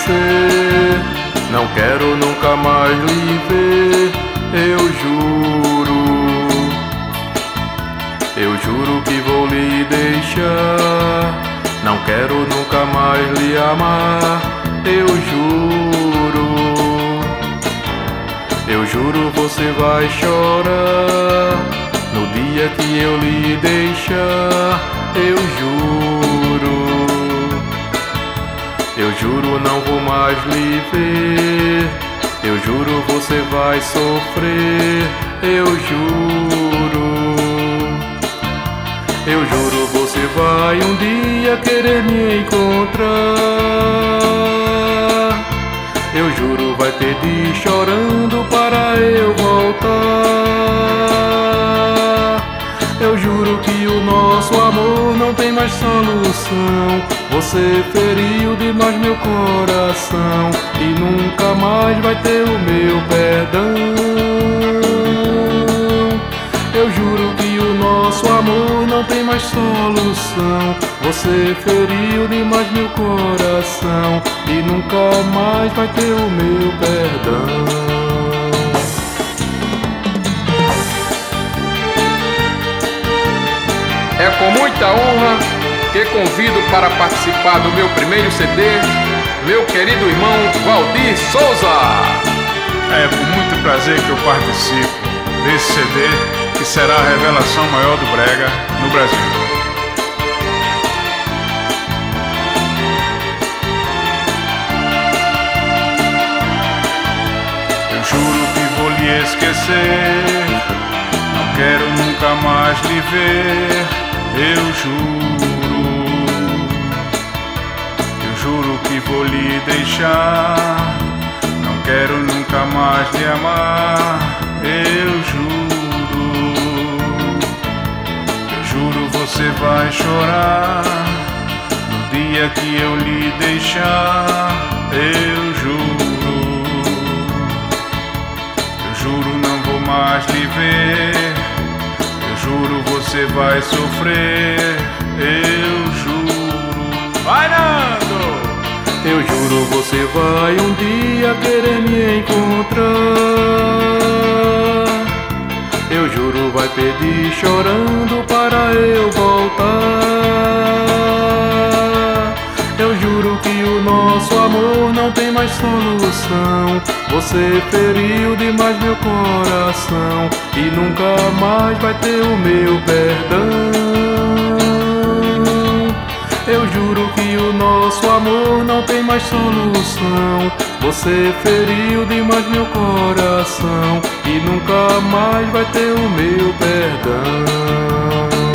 esquecer. Não quero nunca mais lhe ver, eu juro que vou lhe deixar. Não quero nunca mais lhe amar, eu juro você vai chorar no dia que eu lhe deixar. Eu juro não vou mais lhe ver. Eu juro você vai sofrer. Eu juro você vai um dia querer me encontrar. Eu juro vai pedir chorando para eu voltar. Eu juro que o nosso amor não tem mais solução. Você feriu demais meu coração e nunca mais vai ter o meu perdão. Eu juro que o nosso amor não tem mais solução. Você feriu demais meu coração e nunca mais vai ter o meu perdão. É com muita honra que convido para participar do meu primeiro CD meu querido irmão Valdir Souza. É com muito prazer que eu participo desse CD que será a revelação maior do brega no Brasil. Eu juro que vou lhe esquecer, não quero nunca mais lhe ver. Eu juro que vou lhe deixar. Não quero nunca mais lhe amar. Eu juro você vai chorar no dia que eu lhe deixar. Eu juro não vou mais lhe ver. Eu juro você vai sofrer. Eu juro. Vai, Nando! Eu juro você vai um dia querer me encontrar. Eu juro vai pedir chorando para eu voltar. Eu juro que o nosso amor não tem mais solução. Você feriu demais meu coração e nunca mais vai ter o meu perdão. Eu juro que o nosso amor não tem mais solução. Você feriu demais meu coração e nunca mais vai ter o meu perdão.